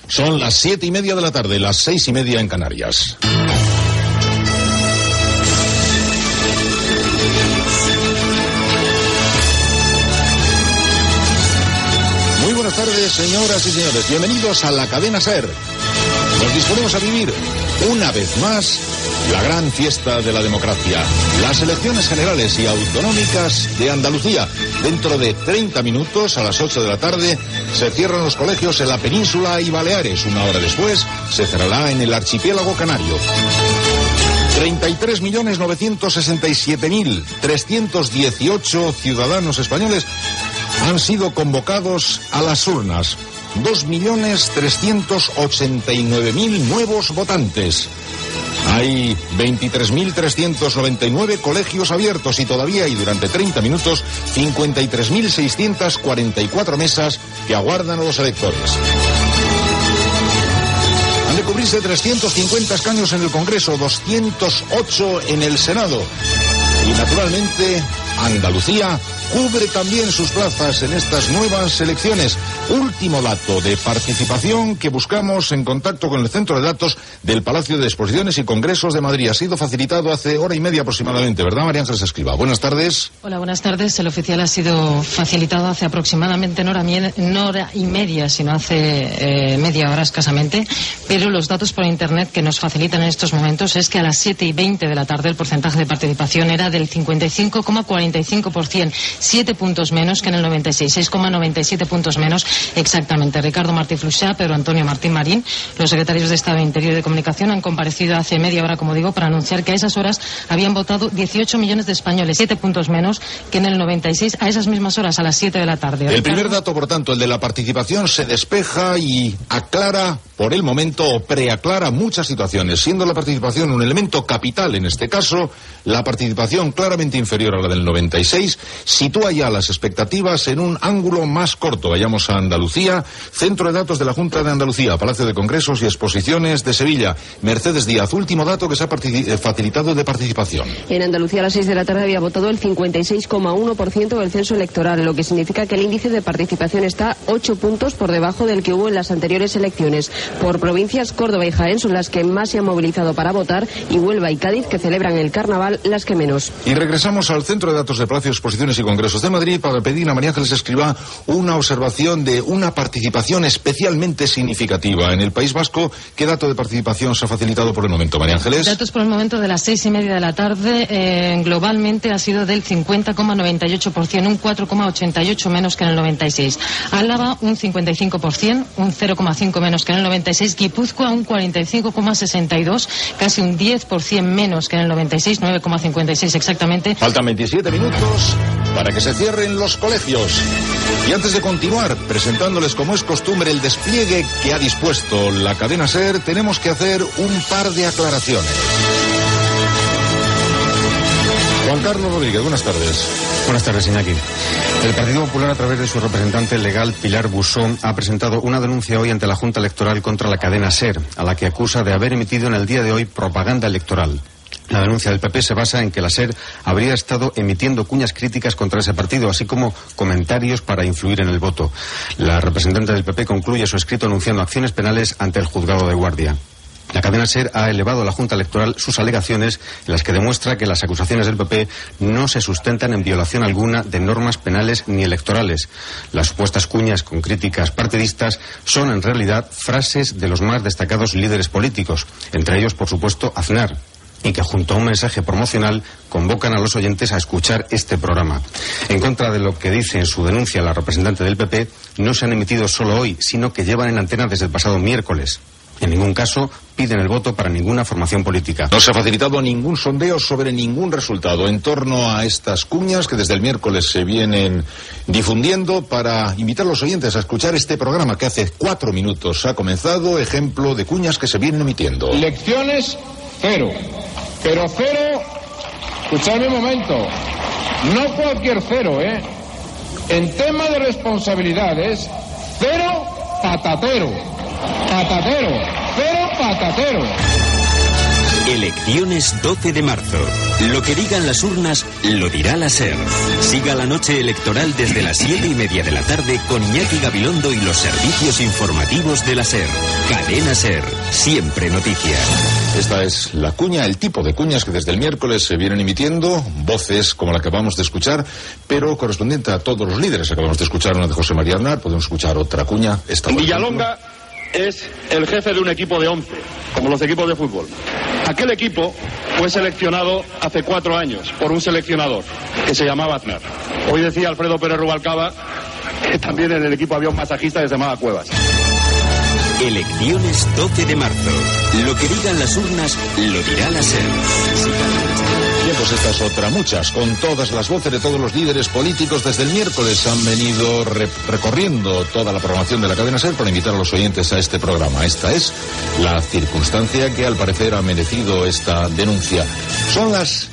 Son las 7:30 de la tarde, las 6:30 en Canarias. Muy buenas tardes, señoras y señores. Bienvenidos a la cadena SER. Nos disponemos a vivir una vez más la gran fiesta de la democracia, las elecciones generales y autonómicas de Andalucía. Dentro de 30 minutos, a las 8 de la tarde, se cierran los colegios en la península y Baleares. Una hora después, se cerrará en el archipiélago canario. 33.967.318 ciudadanos españoles han sido convocados a las urnas. 2.389.000 nuevos votantes. Hay 23.399 colegios abiertos y todavía hay durante 30 minutos 53.644 mesas que aguardan a los electores. Han de cubrirse 350 escaños en el Congreso, 208 en el Senado. Y naturalmente, Andalucía cubre también sus plazas en estas nuevas elecciones. Último dato de participación que buscamos en contacto con el centro de datos del Palacio de Exposiciones y Congresos de Madrid. Ha sido facilitado hace hora y media aproximadamente, ¿verdad, María Ángeles Escrivá? Buenas tardes. Hola, buenas tardes. El oficial ha sido facilitado hace aproximadamente no hora y media, sino hace media hora escasamente. Pero los datos por internet que nos facilitan en estos momentos es que a las 7:20 de la tarde el porcentaje de participación era del 55,45%. 7 puntos menos que en el 96, 6,97 puntos menos exactamente. Ricardo Martí Fluxá, Pedro Antonio Martín Marín, los secretarios de Estado de Interior y de Comunicación han comparecido hace media hora, como digo, para anunciar que a esas horas habían votado 18 millones de españoles, 7 puntos menos que en el 96, a esas mismas horas, a las 7 de la tarde. El primer dato, por tanto, el de la participación, se despeja y aclara, por el momento, o preaclara muchas situaciones, siendo la participación un elemento capital en este caso. La participación claramente inferior a la del 96 sitúa ya las expectativas en un ángulo más corto. Vayamos a Andalucía, Centro de Datos de la Junta de Andalucía, Palacio de Congresos y Exposiciones de Sevilla. Mercedes Díaz, último dato que se ha facilitado de participación. En Andalucía a las 6 de la tarde había votado el 56,1% del censo electoral, lo que significa que el índice de participación está 8 puntos por debajo del que hubo en las anteriores elecciones. Por provincias, Córdoba y Jaén son las que más se han movilizado para votar, y Huelva y Cádiz, que celebran el carnaval, las que menos. Y regresamos al Centro de Datos de Palacio de Exposiciones y Congresos de Madrid para pedir a María Ángeles Escrivá una observación de una participación especialmente significativa. En el País Vasco, ¿qué dato de participación se ha facilitado por el momento, María Ángeles? Datos por el momento de las 6:30 de la tarde, globalmente ha sido del 50,98%, un 4,88 menos que en el 96. Álava, un 55%, un 0,5 menos que en el 96. Guipúzcoa, un 45,62, casi un 10% menos que en el 96, 9,56 exactamente. Faltan 27 minutos para que se cierren los colegios. Y antes de continuar presentándoles, como es costumbre, el despliegue que ha dispuesto la cadena SER, tenemos que hacer un par de aclaraciones. Juan Carlos Rodríguez, buenas tardes. Buenas tardes, Iñaki. El Partido Popular, a través de su representante legal, Pilar Busó, ha presentado una denuncia hoy ante la Junta Electoral contra la cadena SER, a la que acusa de haber emitido en el día de hoy propaganda electoral. La denuncia del PP se basa en que la SER habría estado emitiendo cuñas críticas contra ese partido, así como comentarios para influir en el voto. La representante del PP concluye su escrito anunciando acciones penales ante el juzgado de guardia. La cadena SER ha elevado a la Junta Electoral sus alegaciones, en las que demuestra que las acusaciones del PP no se sustentan en violación alguna de normas penales ni electorales. Las supuestas cuñas con críticas partidistas son en realidad frases de los más destacados líderes políticos, entre ellos, por supuesto, Aznar, y que junto a un mensaje promocional convocan a los oyentes a escuchar este programa. En contra de lo que dice en su denuncia la representante del PP, no se han emitido solo hoy, sino que llevan en antena desde el pasado miércoles. En ningún caso piden el voto para ninguna formación política. No se ha facilitado ningún sondeo sobre ningún resultado en torno a estas cuñas que desde el miércoles se vienen difundiendo, para invitar a los oyentes a escuchar este programa que hace 4 minutos ha comenzado, ejemplo de cuñas que se vienen emitiendo. Elecciones, cero. Pero cero, escuchadme un momento, no cualquier cero, En tema de responsabilidades, cero patatero. Patatero, cero patatero. Elecciones 12 de marzo. Lo que digan las urnas, lo dirá la SER. Siga la noche electoral desde las 7:30 de la tarde con Iñaki Gabilondo y los servicios informativos de la SER. Cadena SER. Siempre noticias. Esta es la cuña, el tipo de cuñas que desde el miércoles se vienen emitiendo, voces como la que acabamos de escuchar, pero correspondiente a todos los líderes. Acabamos de escuchar una de José María Aznar, podemos escuchar otra cuña. Esta, Villalonga es el jefe de un equipo de 11, como los equipos de fútbol. Aquel equipo fue seleccionado hace 4 años por un seleccionador que se llamaba Aznar. Hoy decía Alfredo Pérez Rubalcaba que también en el equipo había un masajista que se llamaba Cuevas. Elecciones 12 de marzo. Lo que digan las urnas, lo dirá la SER. Bien, pues esta es otra, muchas, con todas las voces de todos los líderes políticos. Desde el miércoles han venido recorriendo toda la programación de la cadena SER para invitar a los oyentes a este programa. Esta es la circunstancia que al parecer ha merecido esta denuncia. Son las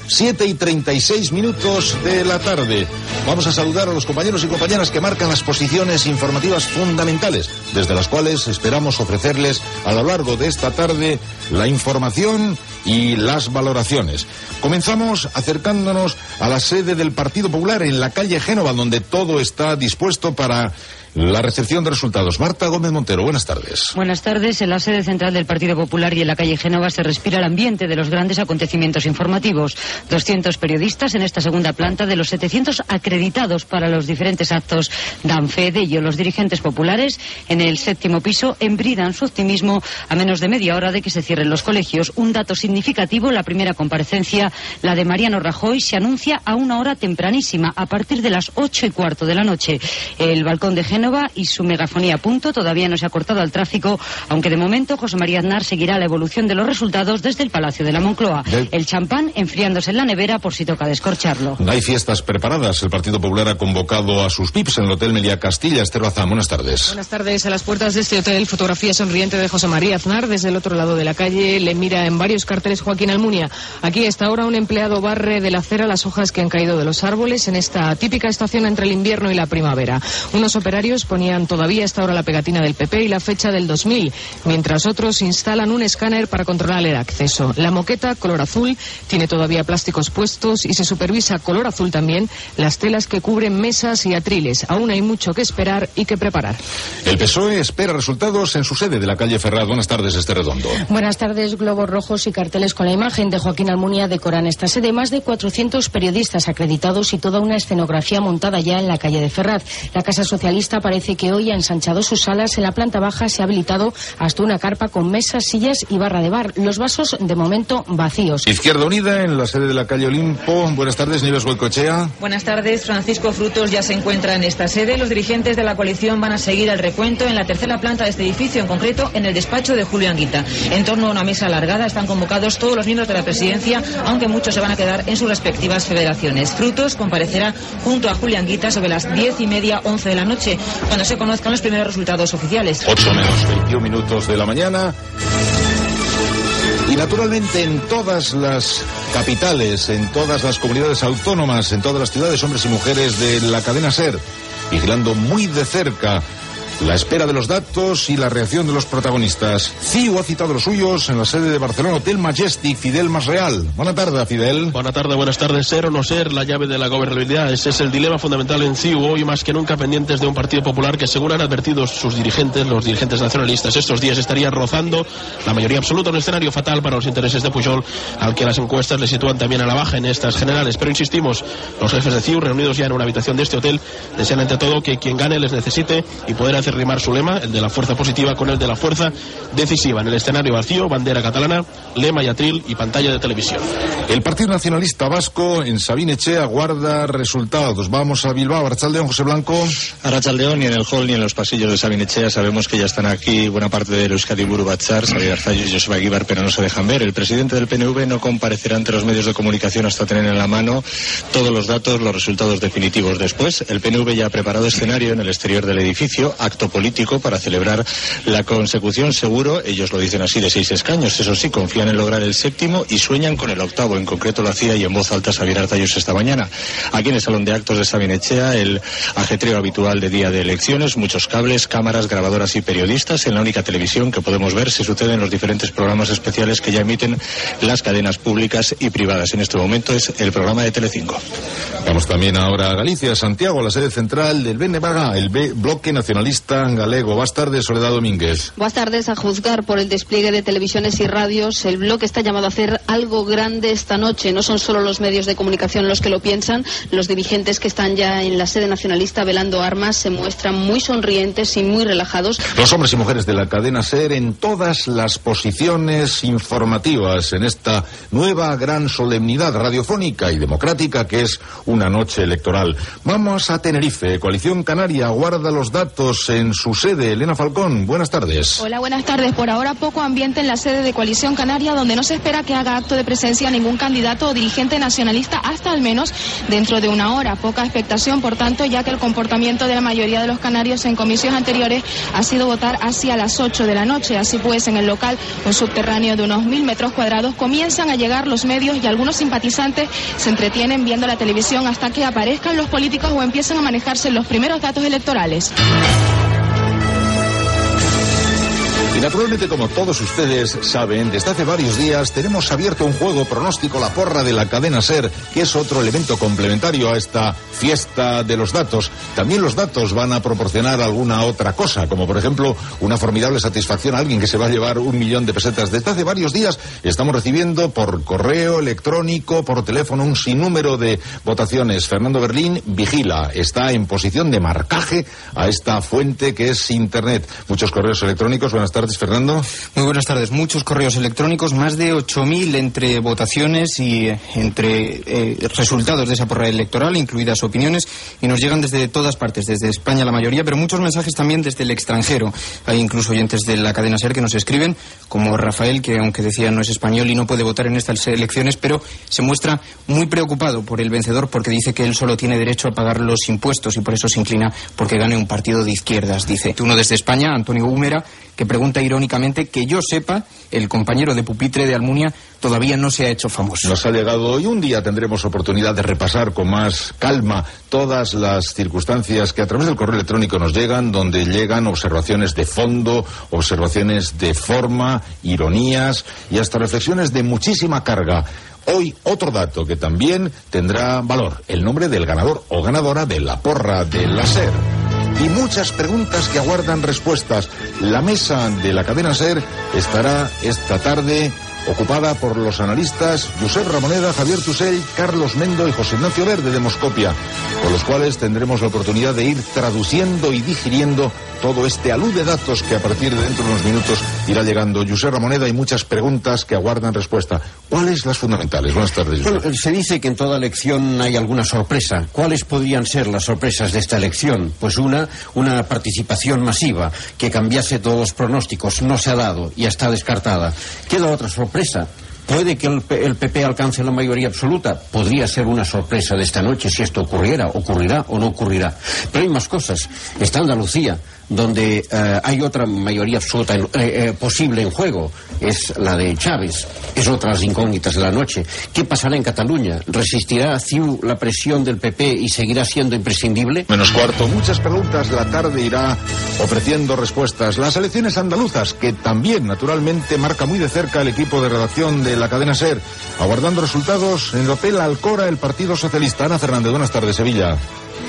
7:36 de la tarde. Vamos a saludar a los compañeros y compañeras que marcan las posiciones informativas fundamentales, desde las cuales esperamos ofrecerles a lo largo de esta tarde la información y las valoraciones. Comenzamos acercándonos a la sede del Partido Popular en la calle Génova, donde todo está dispuesto para la recepción de resultados. Marta Gómez Montero, buenas tardes. Buenas tardes. En la sede central del Partido Popular y en la calle Génova se respira el ambiente de los grandes acontecimientos informativos. 200 periodistas en esta segunda planta de los 700 acreditados para los diferentes actos dan fe de ello. Los dirigentes populares en el 7º piso embridan su optimismo a menos de media hora de que se cierren los colegios. Un dato significativo, la primera comparecencia, la de Mariano Rajoy, se anuncia a una hora tempranísima, a partir de las 8:15 de la noche. El balcón de Génova y su megafonía a punto, todavía no se ha cortado al tráfico, aunque de momento José María Aznar seguirá la evolución de los resultados desde el Palacio de la Moncloa. El champán enfriándose en la nevera por si toca descorcharlo. Hay fiestas preparadas. El Partido Popular ha convocado a sus VIPs en el Hotel Meliá Castilla. Esther Bazán, buenas tardes. Buenas tardes. A las puertas de este hotel, fotografía sonriente de José María Aznar. Desde el otro lado de la calle le mira en varios carteles Joaquín Almunia. Aquí a esta hora un empleado barre de la acera las hojas que han caído de los árboles en esta típica estación entre el invierno y la primavera. Unos operarios ponían todavía a esta hora la pegatina del PP y la fecha del 2000, mientras otros instalan un escáner para controlar el acceso. La moqueta, color azul, tiene todavía plásticos puestos y se supervisa, color azul también, las telas que cubren mesas y atriles. Aún hay mucho que esperar y que preparar. El PSOE espera resultados en su sede de la calle Ferraz. Buenas tardes, Esther Redondo. Buenas tardes. Globos rojos y carteles con la imagen de Joaquín Almunia decoran esta sede. Más de 400 periodistas acreditados y toda una escenografía montada ya en la calle de Ferraz. La Casa Socialista parece que hoy ha ensanchado sus salas. En la planta baja se ha habilitado hasta una carpa con mesas, sillas y barra de bar. Los vasos, de momento, vacíos. Izquierda Unida, en la sede de la calle Olimpo. Buenas tardes, Nieves Goicoechea. Buenas tardes. Francisco Frutos ya se encuentra en esta sede. Los dirigentes de la coalición van a seguir el recuento en la tercera planta de este edificio, en concreto en el despacho de Julio Anguita. En torno a una mesa alargada están convocados todos los miembros de la presidencia, aunque muchos se van a quedar en sus respectivas federaciones. Frutos comparecerá junto a Julio Anguita sobre las 10:30, 11 de la noche, cuando se conozcan los primeros resultados oficiales. 8:21 de la mañana. Y naturalmente en todas las capitales, en todas las comunidades autónomas, en todas las ciudades, hombres y mujeres de la cadena SER, vigilando muy de cerca la espera de los datos y la reacción de los protagonistas. CIU ha citado los suyos en la sede de Barcelona, Hotel Majestic. Fidel Masreal. Buena tarde, Fidel. Buenas tardes. Ser o no ser la llave de la gobernabilidad. Ese es el dilema fundamental en CIU, hoy más que nunca pendientes de un Partido Popular que, según han advertido sus dirigentes, los dirigentes nacionalistas, estos días estaría rozando la mayoría absoluta, un escenario fatal para los intereses de Pujol, al que las encuestas le sitúan también a la baja en estas generales. Pero insistimos, los jefes de CIU, reunidos ya en una habitación de este hotel, desean ante todo que quien gane les necesite y poder hacer rimar su lema, el de la fuerza positiva, con el de la fuerza decisiva. En el escenario vacío, bandera catalana, lema y atril y pantalla de televisión. El Partido Nacionalista Vasco en Sabin Etxea aguarda resultados. Vamos a Bilbao. Arratsaldeon, José Blanco. Arratsaldeon, ni en el hall ni en los pasillos de Sabin Etxea sabemos que ya están aquí buena parte del Euskadi Buru Batzar, Xabier Arzallus y Joseba Egibar, pero no se dejan ver. El presidente del PNV no comparecerá ante los medios de comunicación hasta tener en la mano todos los datos, los resultados definitivos. Después, el PNV ya ha preparado escenario en el exterior del edificio, acto político para celebrar la consecución, seguro, ellos lo dicen así, de 6 escaños. Eso sí, confían en lograr el 7º y sueñan con el 8º. En concreto lo hacía y en voz alta Xabier Arzallus esta mañana. Aquí en el Salón de Actos de Sabin Etxea, el ajetreo habitual de día de elecciones, muchos cables, cámaras, grabadoras y periodistas en la única televisión que podemos ver si sucede en los diferentes programas especiales que ya emiten las cadenas públicas y privadas. En este momento es el programa de Telecinco. Vamos también ahora a Galicia, Santiago, la sede central del BNG, el Bloque Nacionalista Galego. Buenas tardes, Soledad Domínguez. Buenas tardes. A juzgar por el despliegue de televisiones y radios, el Bloque está llamado a hacer algo grande esta noche. No son solo los medios de comunicación los que lo piensan. Los dirigentes que están ya en la sede nacionalista velando armas se muestran muy sonrientes y muy relajados. Los hombres y mujeres de la cadena SER en todas las posiciones informativas en esta nueva gran solemnidad radiofónica y democrática que es una noche electoral. Vamos a Tenerife. Coalición Canaria guarda los datos en su sede. Elena Falcón, buenas tardes. Hola, buenas tardes. Por ahora poco ambiente en la sede de Coalición Canaria, donde no se espera que haga acto de presencia ningún candidato o dirigente nacionalista hasta al menos dentro de una hora. Poca expectación, por tanto, ya que el comportamiento de la mayoría de los canarios en comicios anteriores ha sido votar hacia las 8 de la noche. Así pues, en el local, un subterráneo de unos 1000 metros cuadrados, comienzan a llegar los medios y algunos simpatizantes se entretienen viendo la televisión hasta que aparezcan los políticos o empiezan a manejarse los primeros datos electorales. Y naturalmente, como todos ustedes saben, desde hace varios días tenemos abierto un juego pronóstico, la porra de la cadena SER, que es otro elemento complementario a esta fiesta de los datos. También los datos van a proporcionar alguna otra cosa, como por ejemplo una formidable satisfacción a alguien que se va a llevar 1 millón de pesetas. Desde hace varios días estamos recibiendo por correo electrónico, por teléfono, un sinnúmero de votaciones. Fernando Berlín vigila, está en posición de marcaje a esta fuente que es Internet. Muchos correos electrónicos. Buenas tardes, Fernando. Muy buenas tardes. Muchos correos electrónicos, más de 8.000 entre votaciones y entre resultados de esa porra electoral, incluidas opiniones, y nos llegan desde todas partes, desde España la mayoría, pero muchos mensajes también desde el extranjero. Hay incluso oyentes de la cadena SER que nos escriben, como Rafael, que aunque decía no es español y no puede votar en estas elecciones, pero se muestra muy preocupado por el vencedor porque dice que él solo tiene derecho a pagar los impuestos y por eso se inclina porque gane un partido de izquierdas, dice. Uno desde España, Antonio Húmera, que pregunta irónicamente, que yo sepa, el compañero de pupitre de Almunia todavía no se ha hecho famoso. Nos ha llegado hoy, un día tendremos oportunidad de repasar con más calma todas las circunstancias que a través del correo electrónico nos llegan, donde llegan observaciones de fondo, observaciones de forma, ironías y hasta reflexiones de muchísima carga. Hoy otro dato que también tendrá valor, el nombre del ganador o ganadora de la porra de la SER. Y muchas preguntas que aguardan respuestas. La mesa de la cadena SER estará esta tarde ocupada por los analistas Josep Ramoneda, Javier Tusell, Carlos Mendo y José Ignacio Verde de Moscopia, con los cuales tendremos la oportunidad de ir traduciendo y digiriendo todo este alud de datos que a partir de dentro de unos minutos irá llegando. Josep Ramoneda, hay muchas preguntas que aguardan respuesta. ¿Cuáles las fundamentales? Buenas tardes, Josep. Bueno, se dice que en toda elección hay alguna sorpresa. ¿Cuáles podrían ser las sorpresas de esta elección? Pues una participación masiva que cambiase todos los pronósticos. No se ha dado, ya está descartada. Queda otra sorpresa. ¿Puede que el PP alcance la mayoría absoluta? Podría ser una sorpresa de esta noche si esto ocurriera, ocurrirá o no ocurrirá. Pero hay más cosas. Está Andalucía, donde hay otra mayoría absoluta posible en juego, es la de Chávez. Es otra de las incógnitas de la noche. ¿Qué pasará en Cataluña? ¿Resistirá CiU la presión del PP y seguirá siendo imprescindible? Menos cuarto, muchas preguntas. La tarde irá ofreciendo respuestas. Las elecciones andaluzas, que también naturalmente marca muy de cerca el equipo de redacción de la cadena SER, aguardando resultados en el Hotel Alcora, el Partido Socialista. Ana Fernández, buenas tardes, Sevilla.